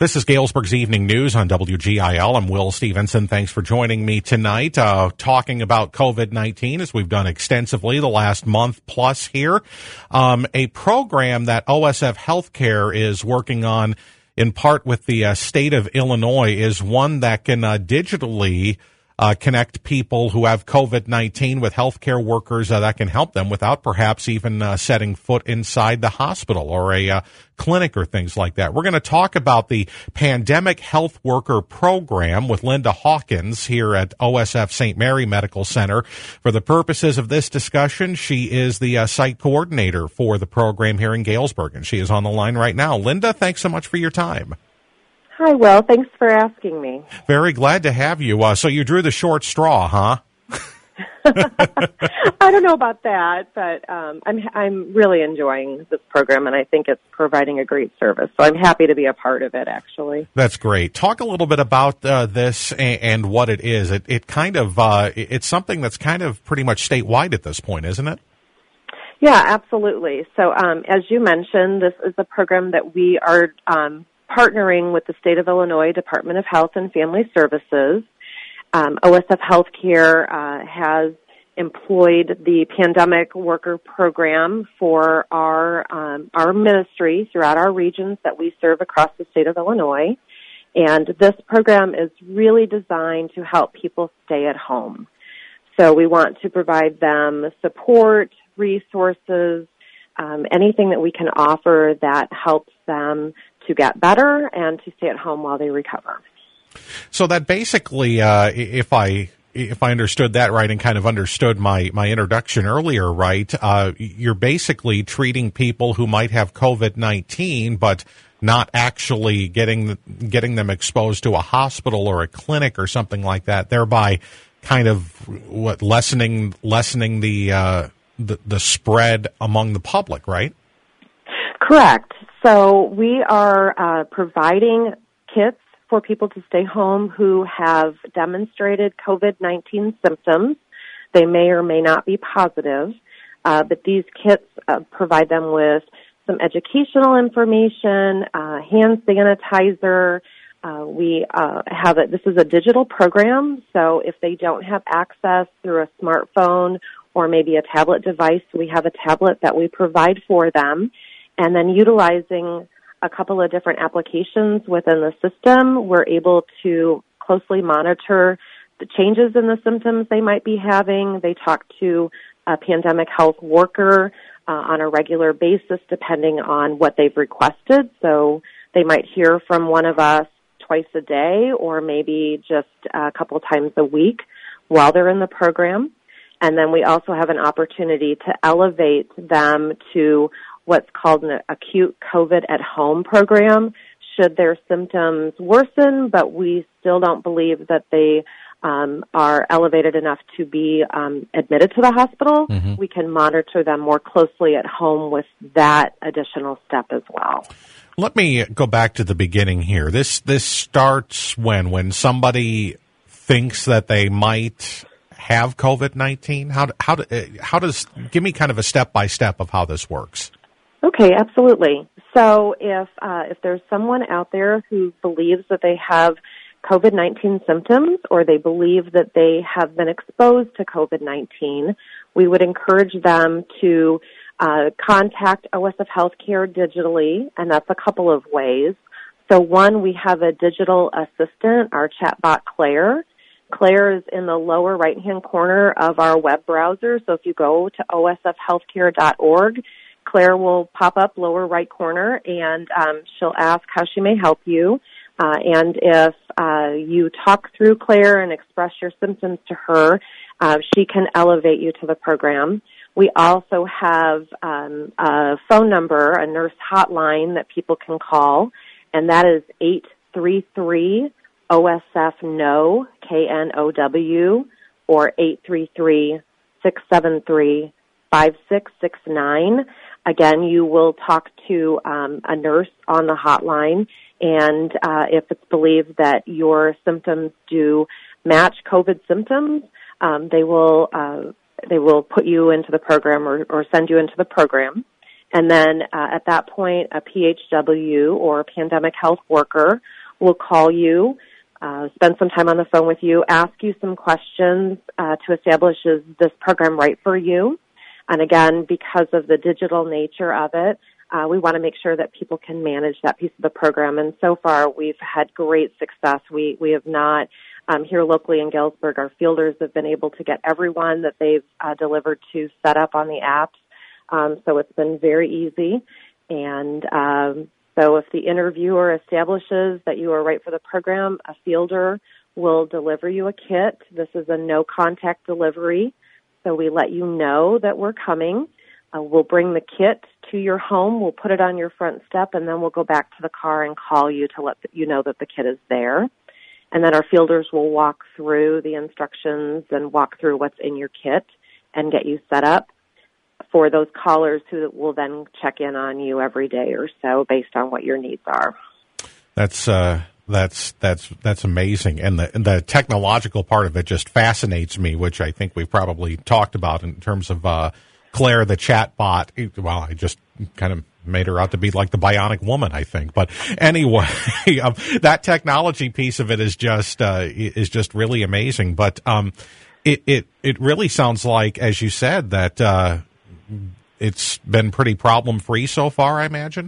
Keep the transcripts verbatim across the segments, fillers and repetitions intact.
This is Galesburg's Evening News on W G I L. I'm Will Stevenson. Thanks for joining me tonight, uh, talking about COVID nineteen, as we've done extensively the last month plus here. Um, a program that O S F Healthcare is working on, in part with the uh, state of Illinois, is one that can uh, digitally uh, connect people who have COVID nineteen with healthcare workers uh, that can help them without perhaps even uh, setting foot inside the hospital or a uh, clinic or things like that. We're going to talk about the Pandemic Health Worker Program with Linda Hawkins here at O S F Saint Mary Medical Center. For the purposes of this discussion, she is the uh, site coordinator for the program here in Galesburg, and she is on the line right now. Linda, thanks so much for your time. Hi, Will. Thanks for asking me. Very glad to have you. Uh, so you drew the short straw, huh? I don't know about that, but um, I'm I'm really enjoying this program, and I think it's providing a great service. So I'm happy to be a part of it, actually. That's great. Talk a little bit about uh, this and, and what it is. It, it kind of uh, it's something that's kind of pretty much statewide at this point, isn't it? Yeah, absolutely. So um, as you mentioned, this is a program that we are um, partnering with the State of Illinois Department of Health and Family Services. Um, O S F Healthcare uh, has employed the Pandemic Worker Program for our um, our ministry throughout our regions that we serve across the state of Illinois. And this program is really designed to help people stay at home. So we want to provide them support, resources, um, anything that we can offer that helps them to get better and to stay at home while they recover. So that basically, uh, if I if I understood that right and kind of understood my, my introduction earlier right, uh, you're basically treating people who might have COVID nineteen but not actually getting getting them exposed to a hospital or a clinic or something like that, thereby kind of what lessening lessening the uh, the, the spread among the public, right? Correct. So we are uh, providing kits for people to stay home who have demonstrated COVID nineteen symptoms. They may or may not be positive, uh, but these kits uh, provide them with some educational information, uh, hand sanitizer. Uh, we uh, have it. This is a digital program, so if they don't have access through a smartphone or maybe a tablet device, we have a tablet that we provide for them. And then utilizing a couple of different applications within the system, we're able to closely monitor the changes in the symptoms they might be having. They talk to a pandemic health worker uh, on a regular basis depending on what they've requested. So they might hear from one of us twice a day or maybe just a couple times a week while they're in the program. And then we also have an opportunity to elevate them to what's called an acute COVID at home program should their symptoms worsen, but we still don't believe that they um, are elevated enough to be um, admitted to the hospital. Mm-hmm. We can monitor them more closely at home with that additional step as well. Let me go back to the beginning here. This this starts when? When somebody thinks that they might have COVID nineteen? How, how, how does, give me kind of a step-by-step of how this works. Okay, absolutely. So if uh, if there's someone out there who believes that they have COVID nineteen symptoms or they believe that they have been exposed to COVID nineteen, we would encourage them to uh, contact O S F Healthcare digitally, and that's a couple of ways. So one, we have a digital assistant, our chatbot Claire. Claire is in the lower right-hand corner of our web browser, so if you go to O S F healthcare dot org, Claire will pop up lower right corner, and um, she'll ask how she may help you. Uh, and if uh, you talk through Claire and express your symptoms to her, uh, she can elevate you to the program. We also have um, a phone number, a nurse hotline that people can call, and that is eight three three O S F K N O W, K N O W, or eight three three, six seven three, five six six nine. Again, you will talk to um, a nurse on the hotline, and uh, if it's believed that your symptoms do match COVID symptoms, um, they will uh, they will put you into the program or, or send you into the program. And then uh, at that point, a P H W or a pandemic health worker will call you, uh, spend some time on the phone with you, ask you some questions uh, to establish, is this program right for you? And again, because of the digital nature of it, uh, we want to make sure that people can manage that piece of the program. And so far, we've had great success. We we have not, um, here locally in Galesburg, our fielders have been able to get everyone that they've uh, delivered to set up on the apps. Um, so it's been very easy. And um, so if the interviewer establishes that you are right for the program, a fielder will deliver you a kit. This is a no-contact delivery. So we let you know that we're coming. Uh, we'll bring the kit to your home. We'll put it on your front step, and then we'll go back to the car and call you to let you know that the kit is there. And then our fielders will walk through the instructions and walk through what's in your kit and get you set up for those callers who will then check in on you every day or so based on what your needs are. That's uh, that's that's that's amazing, and the and the technological part of it just fascinates me, which I think we've probably talked about in terms of uh, Claire, the chat bot. Well, I just kind of made her out to be like the bionic woman, I think. But anyway, um, that technology piece of it is just uh, is just really amazing. But um, it it it really sounds like, as you said, that uh, it's been pretty problem free so far, I imagine.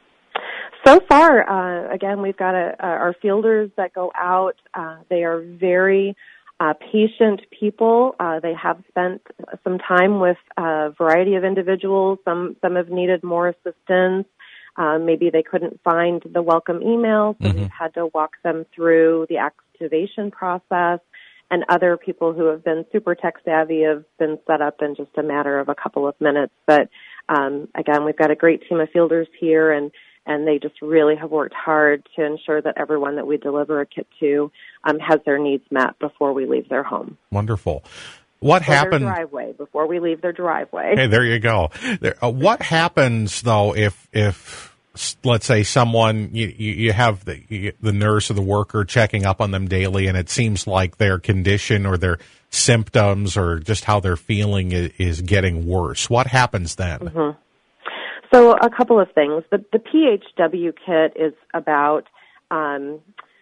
So far, uh, again, we've got a, uh, our fielders that go out. Uh, they are very uh, patient people. Uh, they have spent some time with a variety of individuals. Some some have needed more assistance. Uh, maybe they couldn't find the welcome email, so mm-hmm. we've had to walk them through the activation process. And other people who have been super tech savvy have been set up in just a matter of a couple of minutes. But um, again, we've got a great team of fielders here, and and they just really have worked hard to ensure that everyone that we deliver a kit to um, has their needs met before we leave their home. Wonderful. What or happened? Their driveway before we leave their driveway. Hey, there you go. There, uh, what happens though if if let's say someone you you have the the nurse or the worker checking up on them daily, and it seems like their condition or their symptoms or just how they're feeling is, is getting worse? What happens then? Mm-hmm. So a couple of things. The, the P H W kit is about um,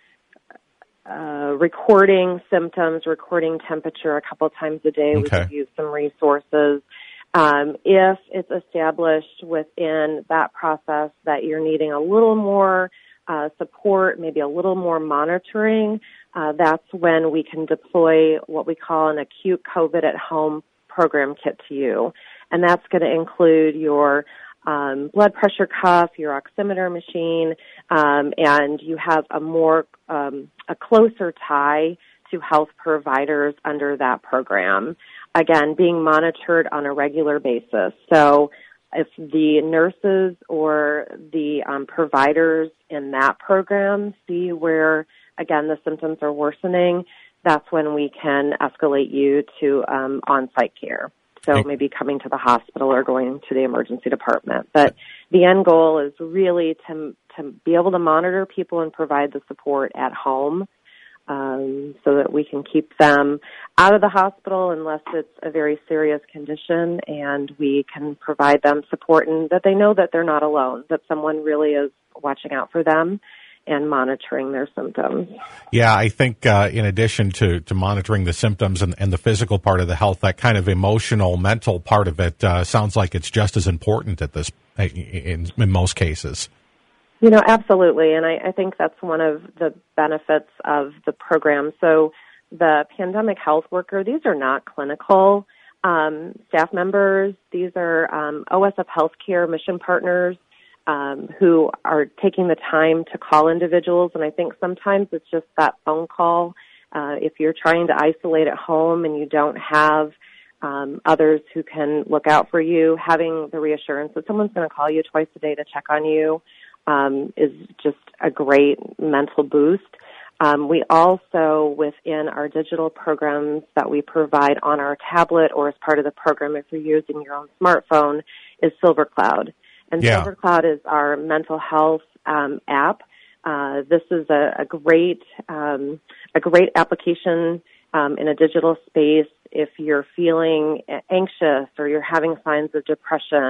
uh, recording symptoms, recording temperature a couple of times a day. Okay. We give you some resources. Um, if it's established within that process that you're needing a little more uh, support, maybe a little more monitoring, uh, that's when we can deploy what we call an acute COVID at home program kit to you. And that's going to include your Um, blood pressure cuff, your oximeter machine, um, and you have a more, um, a closer tie to health providers under that program. Again, being monitored on a regular basis. So if the nurses or the um, providers in that program see where, again, the symptoms are worsening, that's when we can escalate you to um, on-site care. So maybe coming to the hospital or going to the emergency department. But the end goal is really to to be able to monitor people and provide the support at home um, so that we can keep them out of the hospital unless it's a very serious condition, and we can provide them support and that they know that they're not alone, that someone really is watching out for them and monitoring their symptoms. Yeah, I think uh, in addition to, to monitoring the symptoms and, and the physical part of the health, that kind of emotional, mental part of it uh, sounds like it's just as important at this in, in most cases. You know, absolutely, and I, I think that's one of the benefits of the program. So the pandemic health worker, these are not clinical um, staff members. These are um, O S F Healthcare mission partners Um, who are taking the time to call individuals. And I think sometimes it's just that phone call. Uh, if you're trying to isolate at home and you don't have um, others who can look out for you, having the reassurance that someone's going to call you twice a day to check on you um, is just a great mental boost. Um, we also, within our digital programs that we provide on our tablet or as part of the program if you're using your own smartphone, is Silver Cloud. And yeah. Silver Cloud is our mental health um, app. Uh, this is a, a great um, a great application um, in a digital space if you're feeling anxious or you're having signs of depression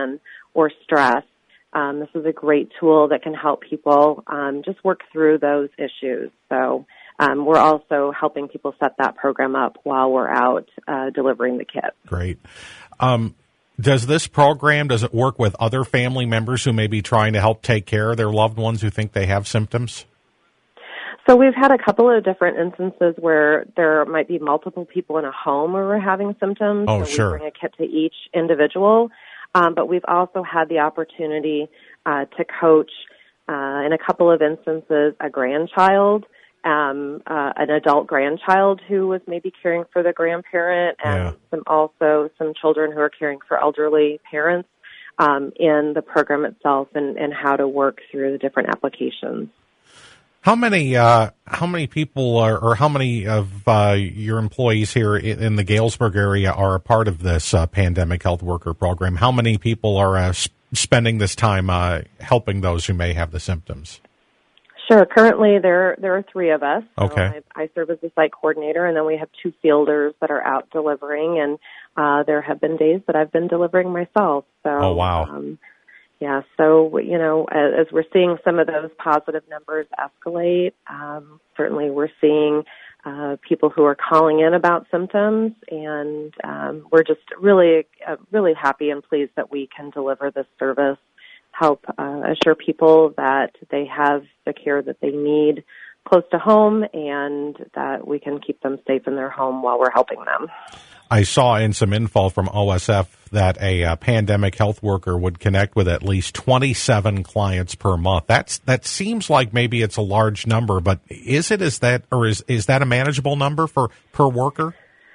or stress, um, this is a great tool that can help people um, just work through those issues. So um, we're also helping people set that program up while we're out uh, delivering the kit. Great. Um, does this program, does it work with other family members who may be trying to help take care of their loved ones who think they have symptoms? So we've had a couple of different instances where there might be multiple people in a home who are having symptoms. Oh, so sure. we bring a kit to each individual. Um, but we've also had the opportunity uh, to coach, uh, in a couple of instances, a grandchild, um, uh, an adult grandchild who was maybe caring for the grandparent, and Yeah. some also some children who are caring for elderly parents um, in the program itself, and, and how to work through the different applications. How many uh, how many people are, or how many of uh, your employees here in, in the Galesburg area are a part of this uh, pandemic health worker program? How many people are uh, sp- spending this time uh, helping those who may have the symptoms? Sure. Currently, there there are three of us. So Okay. I, I serve as the site coordinator, and then we have two fielders that are out delivering. And uh, there have been days that I've been delivering myself. So, Oh, wow. Um, yeah. So you know, as, as we're seeing some of those positive numbers escalate, um, certainly we're seeing uh, people who are calling in about symptoms, and um, we're just really uh, really happy and pleased that we can deliver this service. Help uh, assure people that they have the care that they need close to home, and that we can keep them safe in their home while we're helping them. I saw in some info from O S F that a uh, pandemic health worker would connect with at least twenty-seven clients per month. That's that seems like maybe it's a large number, but is it is that or is is that a manageable number for per worker?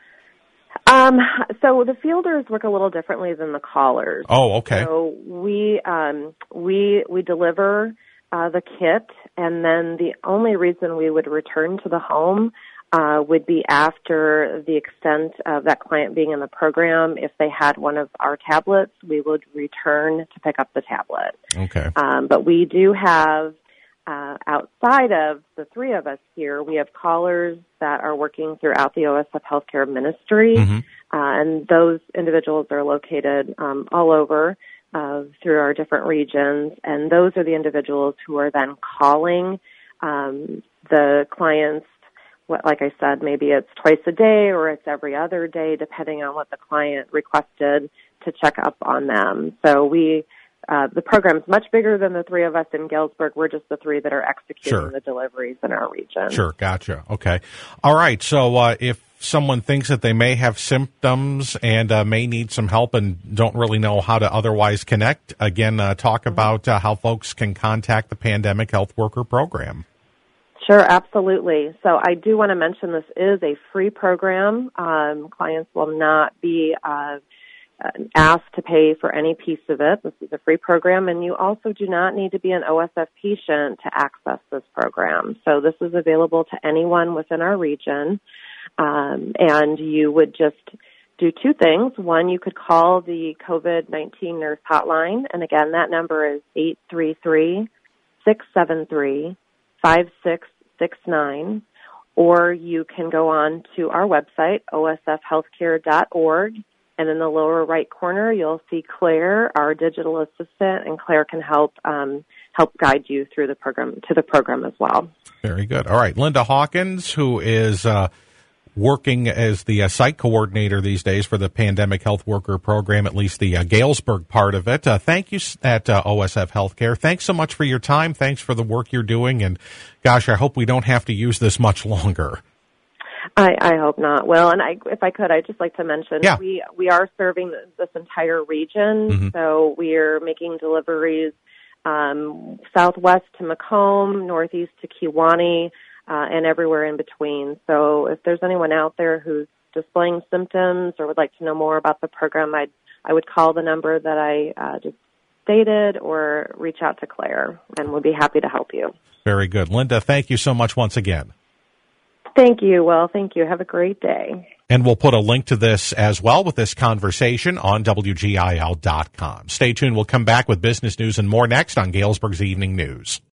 Um, so the fielders work a little differently than the callers. Oh, okay. So we um, we we deliver uh, the kit, and then the only reason we would return to the home uh, would be after the extent of that client being in the program. If they had one of our tablets, we would return to pick up the tablet. Okay. Um, but we do have, uh, outside of the three of us here, we have callers that are working throughout the O S F Healthcare Ministry, Mm-hmm. uh, and those individuals are located um, all over uh, through our different regions, and those are the individuals who are then calling um, the clients. What, like I said, maybe it's twice a day or it's every other day, depending on what the client requested to check up on them. So we, uh, the program's much bigger than the three of us in Galesburg. We're just the three that are executing Sure. the deliveries in our region. Sure, gotcha. Okay. All right. So uh, if someone thinks that they may have symptoms and uh, may need some help and don't really know how to otherwise connect, again, uh, talk Mm-hmm. about uh, how folks can contact the Pandemic Health Worker Program. Sure, absolutely. So I do want to mention this is a free program. Um, clients will not be uh, asked to pay for any piece of it. This is a free program, and you also do not need to be an O S F patient to access this program. So this is available to anyone within our region, um, and you would just do two things. One, you could call the COVID nineteen nurse hotline, and again, that number is eight three three, six seven three, five six six nine, or you can go on to our website, O S F healthcare dot org, and in the lower right corner, you'll see Claire, our digital assistant, and Claire can help um, help guide you through the program to the program as well. Very good. All right. Linda Hawkins, who is uh, working as the uh, site coordinator these days for the Pandemic Health Worker Program, at least the uh, Galesburg part of it. Uh, thank you at uh, O S F Healthcare. Thanks so much for your time. Thanks for the work you're doing. And gosh, I hope we don't have to use this much longer. I, I hope not. Well, and I, if I could, I'd just like to mention Yeah. we we are serving this entire region, Mm-hmm. so we are making deliveries um, southwest to Macomb, northeast to Kewanee, uh, and everywhere in between. So if there's anyone out there who's displaying symptoms or would like to know more about the program, I'd, I would call the number that I uh, just stated or reach out to Claire, and we'll be happy to help you. Very good. Linda, thank you so much once again. Thank you. Well, thank you. Have a great day. And we'll put a link to this as well with this conversation on W G I L dot com. Stay tuned. We'll come back with business news and more next on Galesburg's Evening News.